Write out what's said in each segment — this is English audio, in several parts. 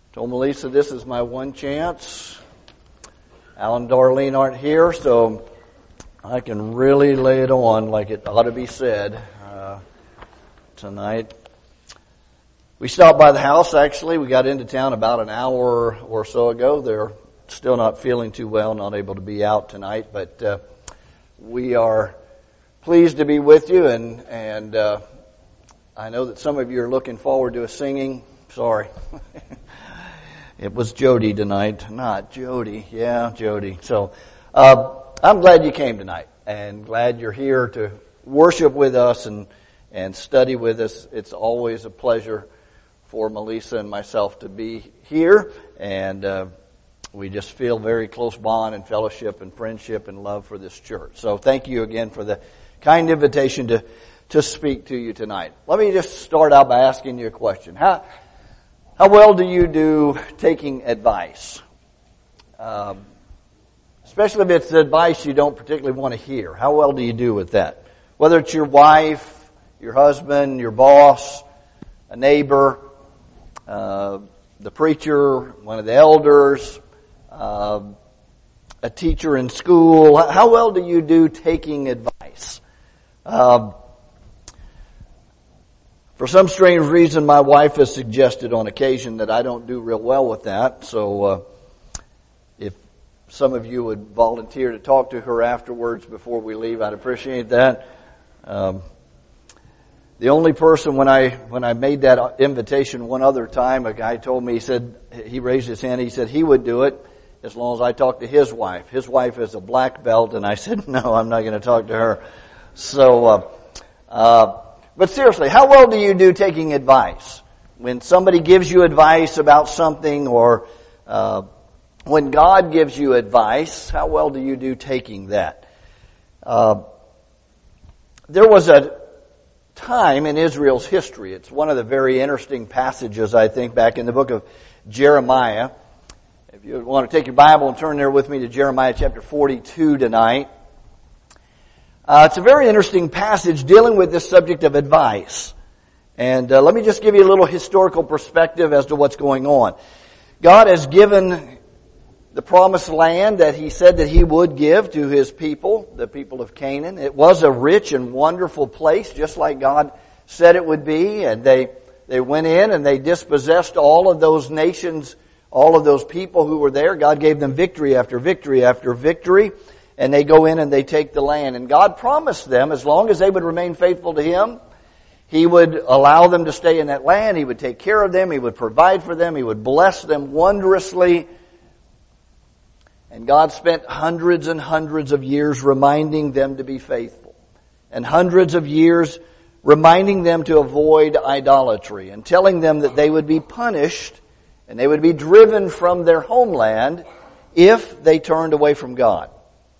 Told Melissa this is my one chance. Alan and Darlene aren't here, so I can really lay it on like it ought to be said tonight. We stopped by the house, actually. We got into town about an hour or so ago. They're still not feeling too well, not able to be out tonight, but we are pleased to be with you, and I know that some of you are looking forward to a singing. Sorry. It was Jody tonight, not Jody. Yeah, Jody. So I'm glad you came tonight, and glad you're here to worship with us and study with us. It's always a pleasure for Melissa and myself to be here, and we just feel very close bond and fellowship and friendship and love for this church. So thank you again for the kind invitation to speak to you tonight. Let me just start out by asking you a question. How well do you do taking advice? Especially if it's advice you don't particularly want to hear. How well do you do with that? Whether it's your wife, your husband, your boss, a neighbor, the preacher, one of the elders, a teacher in school. How well do you do taking advice? For some strange reason, my wife has suggested on occasion that I don't do real well with that. So if some of you would volunteer to talk to her afterwards before we leave, I'd appreciate that. The only person when I made that invitation one other time, a guy told me, he raised his hand, he said he would do it as long as I talked to his wife. His wife is a black belt, and I said, no, I'm not going to talk to her. So, but seriously, how well do you do taking advice? When somebody gives you advice about something, or when God gives you advice, how well do you do taking that? There was a time in Israel's history. It's one of the very interesting passages, I think, back in the book of Jeremiah. If you want to take your Bible and turn there with me to Jeremiah chapter 42 tonight. It's a very interesting passage dealing with this subject of advice. And let me just give you a little historical perspective as to what's going on. God has given the promised land that He said that He would give to His people, the people of Canaan. It was a rich and wonderful place, just like God said it would be. And they went in and they dispossessed all of those nations, all of those people who were there. God gave them victory after victory after victory. And they go in and they take the land. And God promised them, as long as they would remain faithful to Him, He would allow them to stay in that land. He would take care of them. He would provide for them. He would bless them wondrously. And God spent hundreds and hundreds of years reminding them to be faithful. And hundreds of years reminding them to avoid idolatry. And telling them that they would be punished and they would be driven from their homeland if they turned away from God.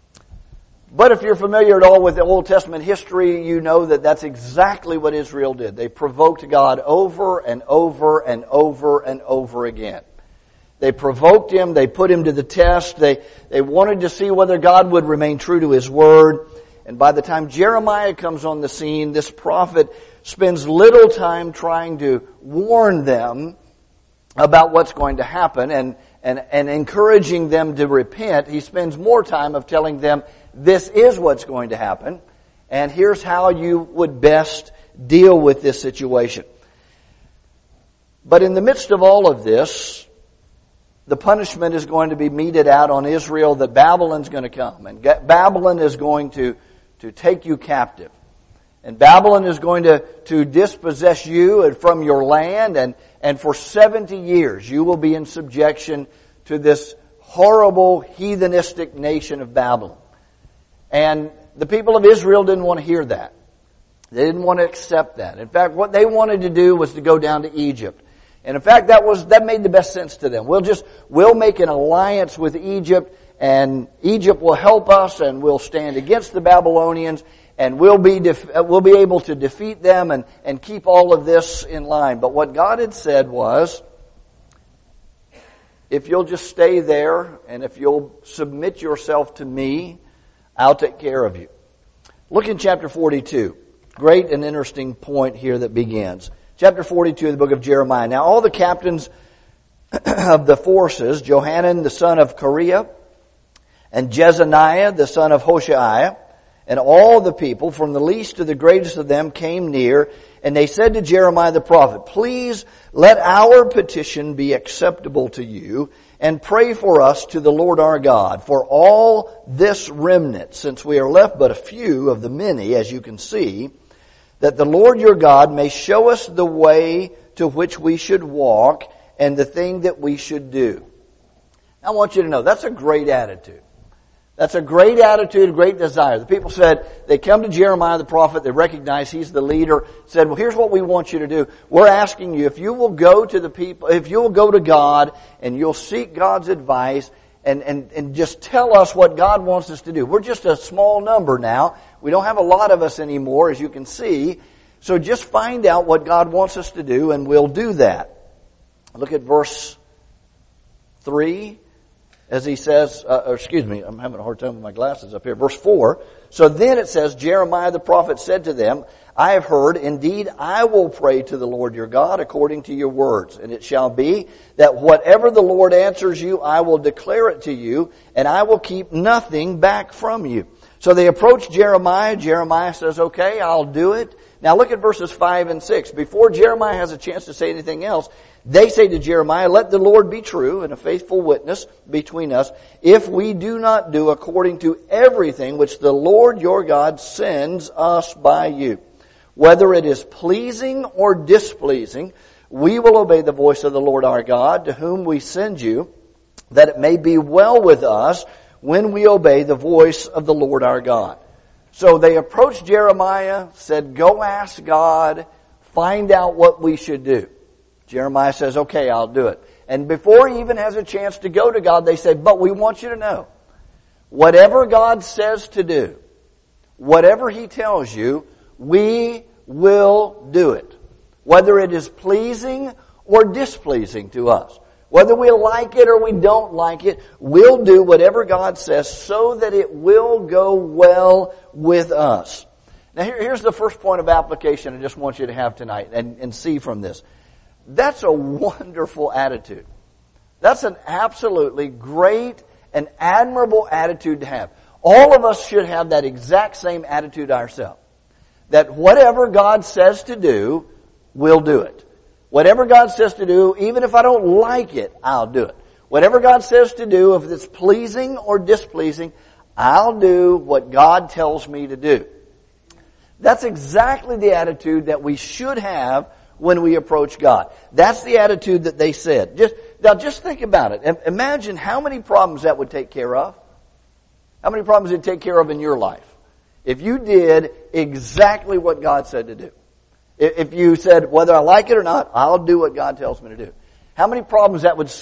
But if you're familiar at all with the Old Testament history, you know that that's exactly what Israel did. They provoked God over and over and over and over again. They provoked Him. They put Him to the test. They wanted to see whether God would remain true to His Word. And by the time Jeremiah comes on the scene, this prophet spends little time trying to warn them about what's going to happen and encouraging them to repent. He spends more time of telling them, this is what's going to happen, and here's how you would best deal with this situation. But in the midst of all of this, the punishment is going to be meted out on Israel, that Babylon's going to come. And Babylon is going to take you captive. And Babylon is going to dispossess you from your land. And for 70 years you will be in subjection to this horrible heathenistic nation of Babylon. And the people of Israel didn't want to hear that. They didn't want to accept that. In fact, what they wanted to do was to go down to Egypt. And in fact, that made the best sense to them. We'll make an alliance with Egypt, and Egypt will help us, and we'll stand against the Babylonians, and we'll be able to defeat them and keep all of this in line. But what God had said was, if you'll just stay there, and if you'll submit yourself to me, I'll take care of you. Look in chapter 42. Great and interesting point here that begins. Chapter 42 of the book of Jeremiah. Now all the captains of the forces, Johanan the son of Kareah, and Jezaniah the son of Hoshaiah, and all the people, from the least to the greatest of them, came near, and they said to Jeremiah the prophet, "Please let our petition be acceptable to you, and pray for us to the Lord our God, for all this remnant, since we are left but a few of the many, as you can see, that the Lord your God may show us the way to which we should walk, and the thing that we should do." I want you to know, that's a great attitude. That's a great attitude, a great desire. The people said, they come to Jeremiah the prophet, they recognize he's the leader, said, "Well, here's what we want you to do. We're asking you, if you will go to the people, if you will go to God, and you'll seek God's advice, and just tell us what God wants us to do. We're just a small number now. We don't have a lot of us anymore, as you can see. So just find out what God wants us to do, and we'll do that." Look at verse 3. As he says, I'm having a hard time with my glasses up here. Verse 4. "So then it says, Jeremiah the prophet said to them, I have heard, indeed I will pray to the Lord your God according to your words. And it shall be that whatever the Lord answers you, I will declare it to you, and I will keep nothing back from you." So they approach Jeremiah. Jeremiah says, "Okay, I'll do it." Now look at verses 5 and 6. Before Jeremiah has a chance to say anything else, they say to Jeremiah, "Let the Lord be true and a faithful witness between us, if we do not do according to everything which the Lord your God sends us by you. Whether it is pleasing or displeasing, we will obey the voice of the Lord our God, to whom we send you, that it may be well with us when we obey the voice of the Lord our God." So they approached Jeremiah, said, "Go ask God, find out what we should do." Jeremiah says, "Okay, I'll do it." And before he even has a chance to go to God, they say, "But we want you to know, whatever God says to do, whatever He tells you, we will do it. Whether it is pleasing or displeasing to us. Whether we like it or we don't like it, we'll do whatever God says so that it will go well with us." Now here's the first point of application I just want you to have tonight and see from this. That's a wonderful attitude. That's an absolutely great and admirable attitude to have. All of us should have that exact same attitude ourselves. That whatever God says to do, we'll do it. Whatever God says to do, even if I don't like it, I'll do it. Whatever God says to do, if it's pleasing or displeasing, I'll do what God tells me to do. That's exactly the attitude that we should have when we approach God. That's the attitude that they said. Just think about it. Imagine how many problems that would take care of. How many problems it would take care of in your life if you did exactly what God said to do. If you said, whether I like it or not, I'll do what God tells me to do. How many problems that would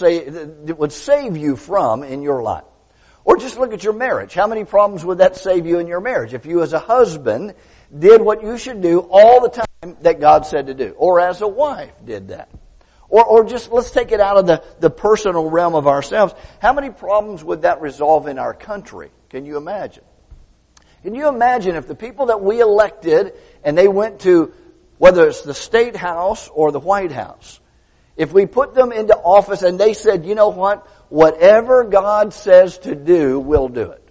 save you from in your life? Or just look at your marriage. How many problems would that save you in your marriage? If you as a husband did what you should do all the time that God said to do. Or as a wife did that. Or just, let's take it out of the personal realm of ourselves. How many problems would that resolve in our country? Can you imagine? Can you imagine if the people that we elected and they went to, whether it's the State House or the White House, if we put them into office and they said, "You know what? Whatever God says to do, we'll do it."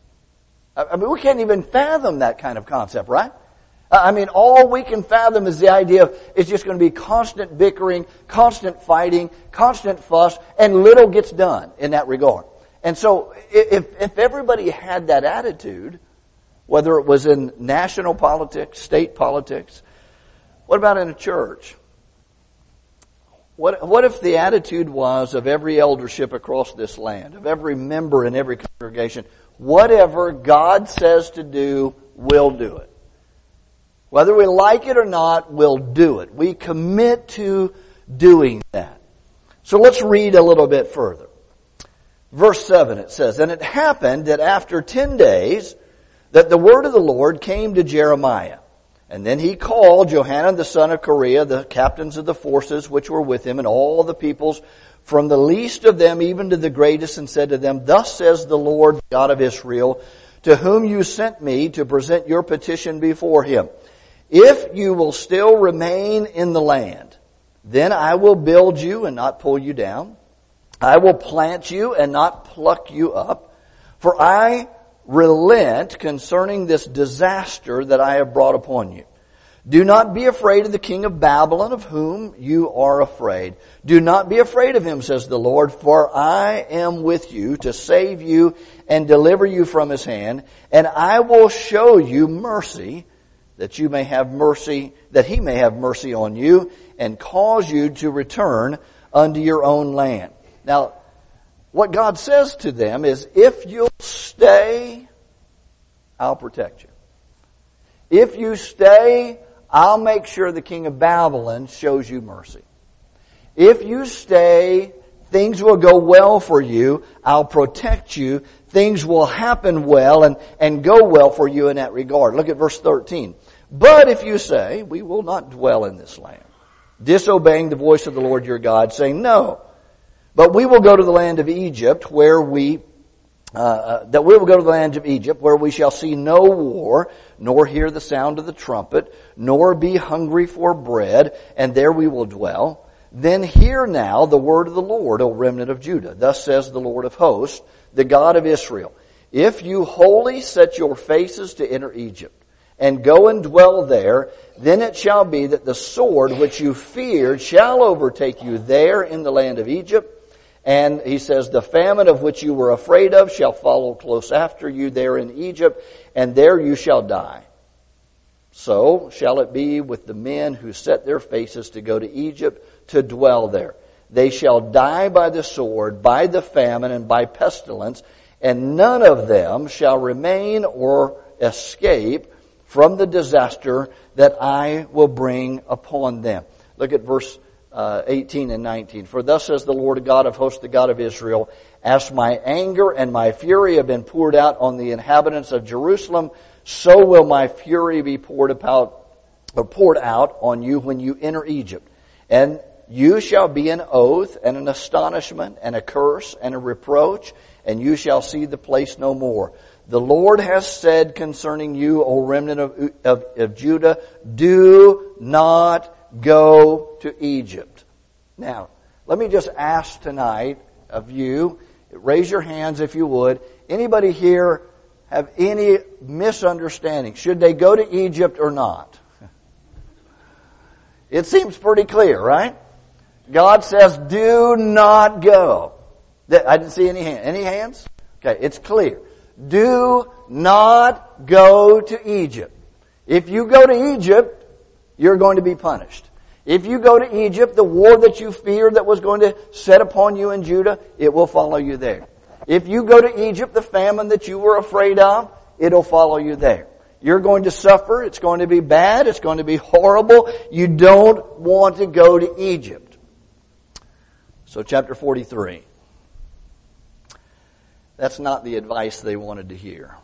I mean, we can't even fathom that kind of concept, right? I mean, all we can fathom is the idea of it's just going to be constant bickering, constant fighting, constant fuss, and little gets done in that regard. And so, if everybody had that attitude, whether it was in national politics, state politics, what about in a church? What if the attitude was of every eldership across this land, of every member in every congregation, whatever God says to do, we'll do it. Whether we like it or not, we'll do it. We commit to doing that. So let's read a little bit further. Verse 7, it says, "And it happened that after 10 days, that the word of the Lord came to Jeremiah. And then he called Johanan the son of Kareah, the captains of the forces which were with him, and all the peoples, from the least of them even to the greatest, and said to them, Thus says the Lord God of Israel, to whom you sent me to present your petition before him. If you will still remain in the land, then I will build you and not pull you down, I will plant you and not pluck you up, for I relent concerning this disaster that I have brought upon you. Do not be afraid of the king of Babylon, of whom you are afraid. Do not be afraid of him, says the Lord, for I am with you to save you and deliver you from his hand, and I will show you mercy, that you may have mercy, that he may have mercy on you, and cause you to return unto your own land. Now, what God says to them is, if you'll stay, I'll protect you. If you stay, I'll make sure the king of Babylon shows you mercy. If you stay, things will go well for you. I'll protect you. Things will happen well and go well for you in that regard. Look at verse 13. But if you say, we will not dwell in this land, disobeying the voice of the Lord your God, saying, no, but we will go to the land of Egypt where we will go to the land of Egypt, where we shall see no war, nor hear the sound of the trumpet, nor be hungry for bread, and there we will dwell. Then hear now the word of the Lord, O remnant of Judah. Thus says the Lord of hosts, the God of Israel. If you wholly set your faces to enter Egypt, and go and dwell there, then it shall be that the sword which you feared shall overtake you there in the land of Egypt. And he says, the famine of which you were afraid of shall follow close after you there in Egypt, and there you shall die. So shall it be with the men who set their faces to go to Egypt to dwell there. They shall die by the sword, by the famine, and by pestilence, and none of them shall remain or escape from the disaster that I will bring upon them. Look at verse 18 and 19. For thus says the Lord God of hosts, the God of Israel, as my anger and my fury have been poured out on the inhabitants of Jerusalem, so will my fury be poured out on you when you enter Egypt. And you shall be an oath and an astonishment and a curse and a reproach, and you shall see the place no more. The Lord has said concerning you, O remnant of Judah, do not go to Egypt. Now, let me just ask tonight of you, raise your hands if you would. Anybody here have any misunderstanding? Should they go to Egypt or not? It seems pretty clear, right? God says, do not go. I didn't see any hands. Any hands? Okay, it's clear. Do not go to Egypt. If you go to Egypt, you're going to be punished. If you go to Egypt, the war that you feared that was going to set upon you in Judah, it will follow you there. If you go to Egypt, the famine that you were afraid of, it'll follow you there. You're going to suffer. It's going to be bad. It's going to be horrible. You don't want to go to Egypt. So chapter 43. That's not the advice they wanted to hear.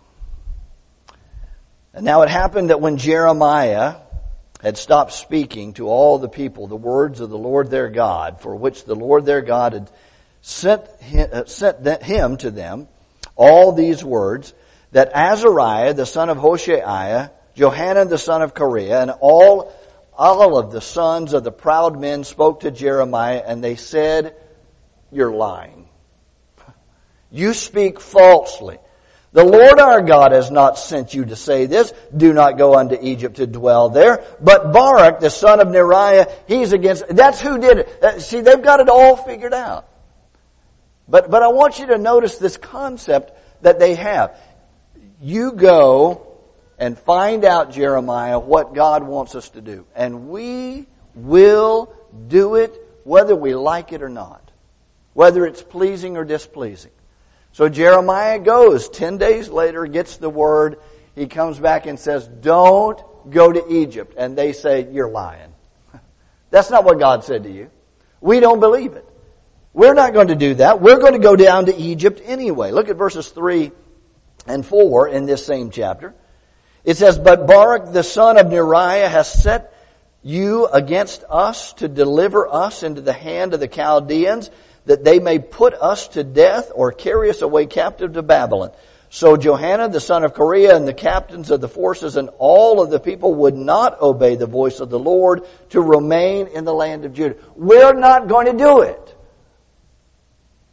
And now it happened that when Jeremiah had stopped speaking to all the people the words of the Lord their God, for which the Lord their God had sent him to them, all these words, that Azariah the son of Hoshaiah, Johanan the son of Kareah, and all of the sons of the proud men spoke to Jeremiah, and they said, you're lying. You speak falsely. The Lord our God has not sent you to say this. Do not go unto Egypt to dwell there. But Barak, the son of Neriah, he's against... That's who did it. See, they've got it all figured out. But I want you to notice this concept that they have. You go and find out, Jeremiah, what God wants us to do. And we will do it whether we like it or not. Whether it's pleasing or displeasing. So Jeremiah goes. 10 days later, gets the word. He comes back and says, don't go to Egypt. And they say, you're lying. That's not what God said to you. We don't believe it. We're not going to do that. We're going to go down to Egypt anyway. Look at verses 3 and 4 in this same chapter. It says, but Barak the son of Neriah has set you against us to deliver us into the hand of the Chaldeans, that they may put us to death or carry us away captive to Babylon. So Johanan the son of Kareah and the captains of the forces and all of the people would not obey the voice of the Lord to remain in the land of Judah. We're not going to do it.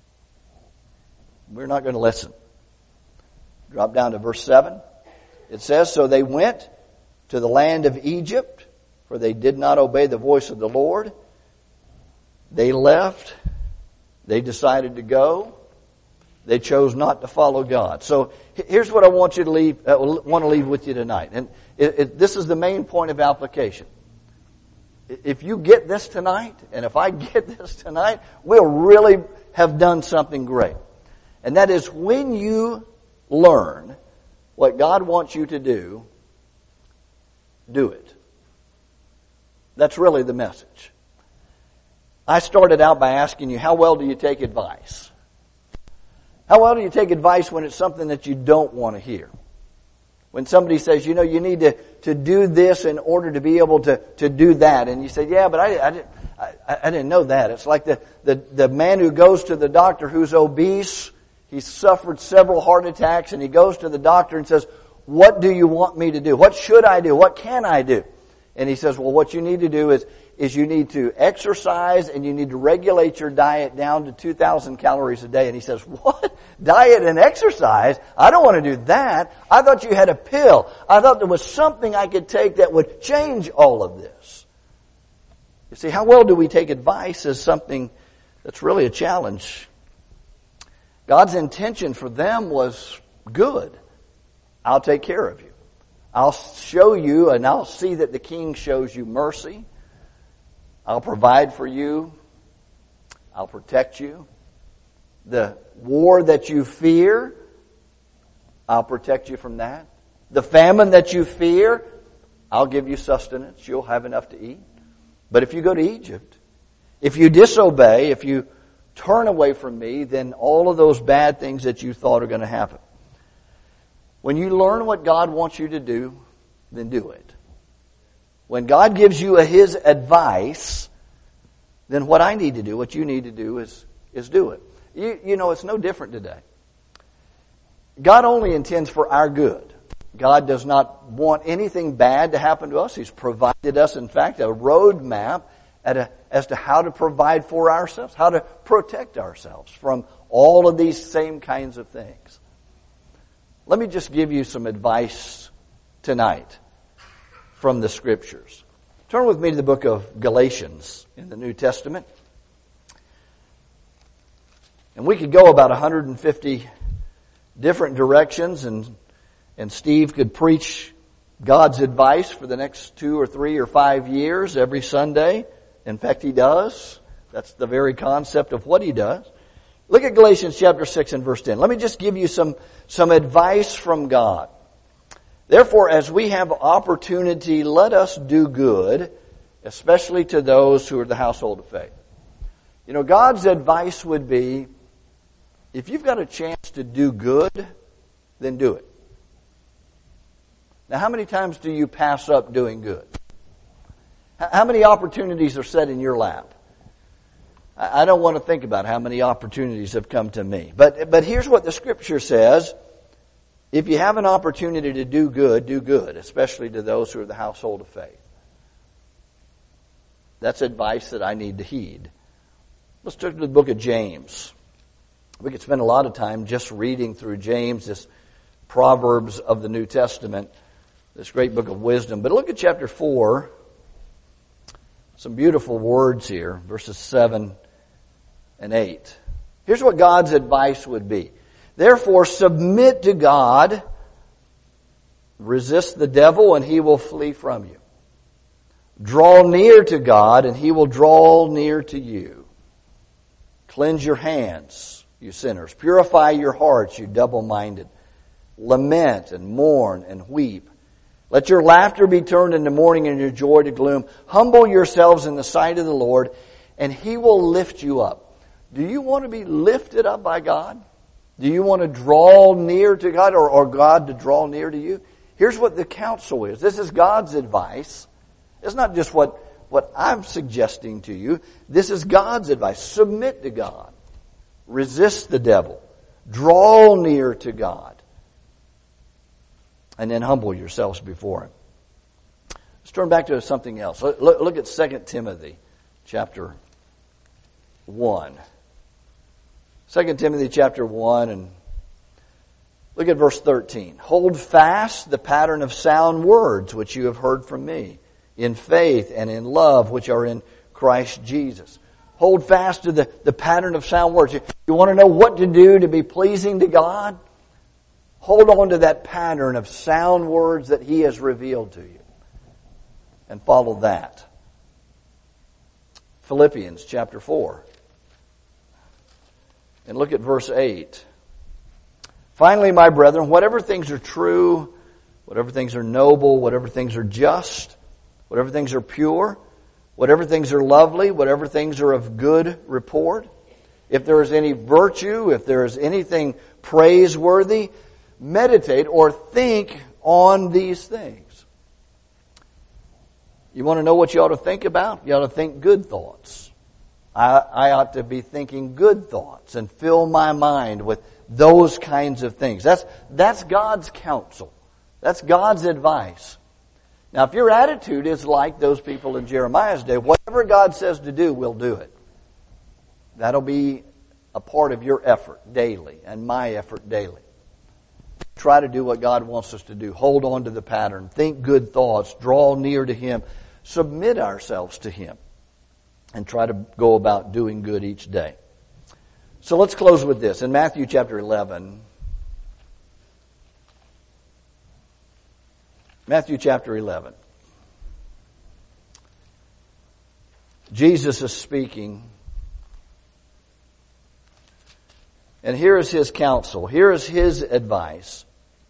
We're not going to listen. Drop down to verse 7. It says, "So they went to the land of Egypt, for they did not obey the voice of the Lord." They left. They decided to go. They chose not to follow God. So here's what I want you to leave with you tonight. And this is the main point of application. If you get this tonight, and if I get this tonight, we'll really have done something great. And that is, when you learn what God wants you to do it. That's really the message. I started out by asking you, how well do you take advice? How well do you take advice when it's something that you don't want to hear? When somebody says, you need to do this in order to be able to do that. And you say, yeah, but I didn't know that. It's like the man who goes to the doctor who's obese. He's suffered several heart attacks, and he goes to the doctor and says, what do you want me to do? What should I do? What can I do? And he says, well, what you need to do is you need to exercise, and you need to regulate your diet down to 2,000 calories a day. And he says, what? Diet and exercise? I don't want to do that. I thought you had a pill. I thought there was something I could take that would change all of this. You see, how well do we take advice is something that's really a challenge. God's intention for them was good. I'll take care of you. I'll show you, and I'll see that the king shows you mercy. I'll provide for you. I'll protect you. The war that you fear, I'll protect you from that. The famine that you fear, I'll give you sustenance. You'll have enough to eat. But if you go to Egypt, if you disobey, if you turn away from me, then all of those bad things that you thought are going to happen. When you learn what God wants you to do, then do it. When God gives you His advice, then what I need to do, what you need to do is do it. You know, it's no different today. God only intends for our good. God does not want anything bad to happen to us. He's provided us, in fact, a roadmap as to how to provide for ourselves, how to protect ourselves from all of these same kinds of things. Let me just give you some advice tonight from the Scriptures. Turn with me to the book of Galatians in the New Testament. And we could go about 150 different directions, and Steve could preach God's advice for the next 2 or 3 or 5 years every Sunday. In fact, he does. That's the very concept of what he does. Look at Galatians chapter 6 and verse 10. Let me just give you some advice from God. Therefore, as we have opportunity, let us do good, especially to those who are the household of faith. You know, God's advice would be, if you've got a chance to do good, then do it. Now, how many times do you pass up doing good? How many opportunities are set in your lap? I don't want to think about how many opportunities have come to me. But here's what the Scripture says. If you have an opportunity to do good, especially to those who are the household of faith. That's advice that I need to heed. Let's turn to the book of James. We could spend a lot of time just reading through James, this Proverbs of the New Testament, this great book of wisdom. But look at chapter 4. Some beautiful words here, verses 7 and 8. Here's what God's advice would be. Therefore, submit to God, resist the devil, and he will flee from you. Draw near to God, and he will draw near to you. Cleanse your hands, you sinners. Purify your hearts, you double-minded. Lament and mourn and weep. Let your laughter be turned into mourning and your joy to gloom. Humble yourselves in the sight of the Lord, and He will lift you up. Do you want to be lifted up by God? Do you want to draw near to God, or God to draw near to you? Here's what the counsel is. This is God's advice. It's not just what I'm suggesting to you. This is God's advice. Submit to God. Resist the devil. Draw near to God. And then humble yourselves before Him. Let's turn back to something else. Look at 2 Timothy chapter 1. 2 Timothy chapter 1, and look at verse 13. Hold fast the pattern of sound words which you have heard from me, in faith and in love which are in Christ Jesus. Hold fast to the pattern of sound words. You want to know what to do to be pleasing to God? Hold on to that pattern of sound words that He has revealed to you. And follow that. Philippians chapter 4. And look at verse 8. Finally, my brethren, whatever things are true, whatever things are noble, whatever things are just, whatever things are pure, whatever things are lovely, whatever things are of good report, if there is any virtue, if there is anything praiseworthy, meditate or think on these things. You want to know what you ought to think about? You ought to think good thoughts. I ought to be thinking good thoughts and fill my mind with those kinds of things. That's God's counsel. That's God's advice. Now, if your attitude is like those people in Jeremiah's day, whatever God says to do, we'll do it. That'll be a part of your effort daily and my effort daily. Try to do what God wants us to do. Hold on to the pattern. Think good thoughts. Draw near to Him. Submit ourselves to Him. And try to go about doing good each day. So let's close with this. In Matthew chapter 11. Matthew chapter 11. Jesus is speaking. And here is His counsel. Here is His advice.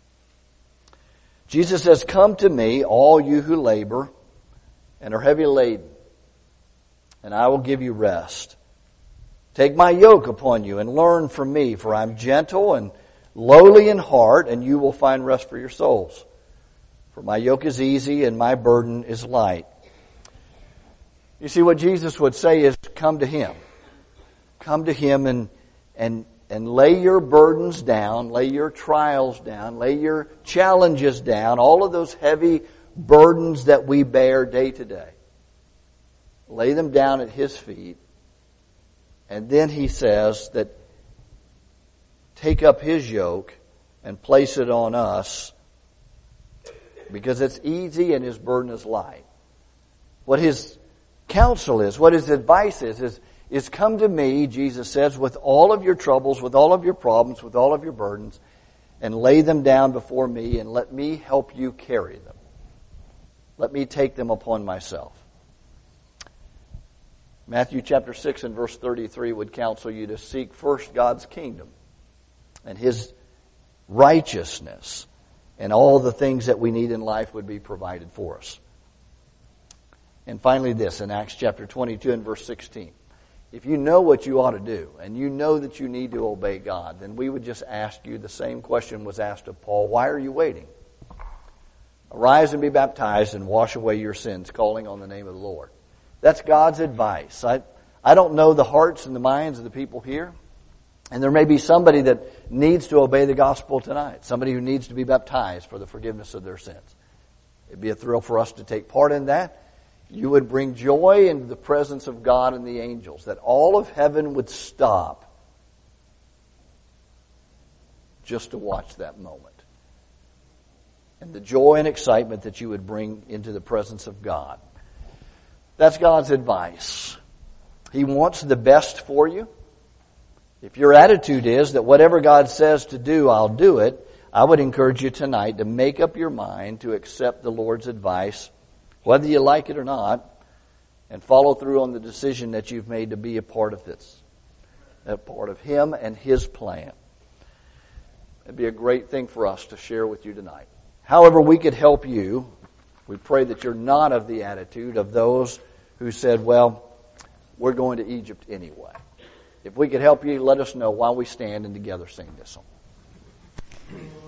Jesus says, "Come to me, all you who labor and are heavy laden, and I will give you rest. Take my yoke upon you and learn from me, for I am gentle and lowly in heart, and you will find rest for your souls. For my yoke is easy and my burden is light." You see, what Jesus would say is, come to Him. Come to Him and lay your burdens down, lay your trials down, lay your challenges down, all of those heavy burdens that we bear day to day. Lay them down at His feet. And then He says that take up His yoke and place it on us, because it's easy and His burden is light. What His counsel is, what His advice is come to me, Jesus says, with all of your troubles, with all of your problems, with all of your burdens, and lay them down before me and let me help you carry them. Let me take them upon myself. Matthew chapter 6 and verse 33 would counsel you to seek first God's kingdom and His righteousness, and all the things that we need in life would be provided for us. And finally this, in Acts chapter 22 and verse 16. If you know what you ought to do, and you know that you need to obey God, then we would just ask you, the same question was asked of Paul, why are you waiting? Arise and be baptized and wash away your sins, calling on the name of the Lord. That's God's advice. I don't know the hearts and the minds of the people here. And there may be somebody that needs to obey the gospel tonight. Somebody who needs to be baptized for the forgiveness of their sins. It'd be a thrill for us to take part in that. You would bring joy into the presence of God and the angels. That all of heaven would stop just to watch that moment. And the joy and excitement that you would bring into the presence of God. That's God's advice. He wants the best for you. If your attitude is that whatever God says to do, I'll do it, I would encourage you tonight to make up your mind to accept the Lord's advice, whether you like it or not, and follow through on the decision that you've made to be a part of this, a part of Him and His plan. It'd be a great thing for us to share with you tonight. However we could help you, we pray that you're not of the attitude of those who said, well, we're going to Egypt anyway. If we could help you, let us know while we stand and together sing this song.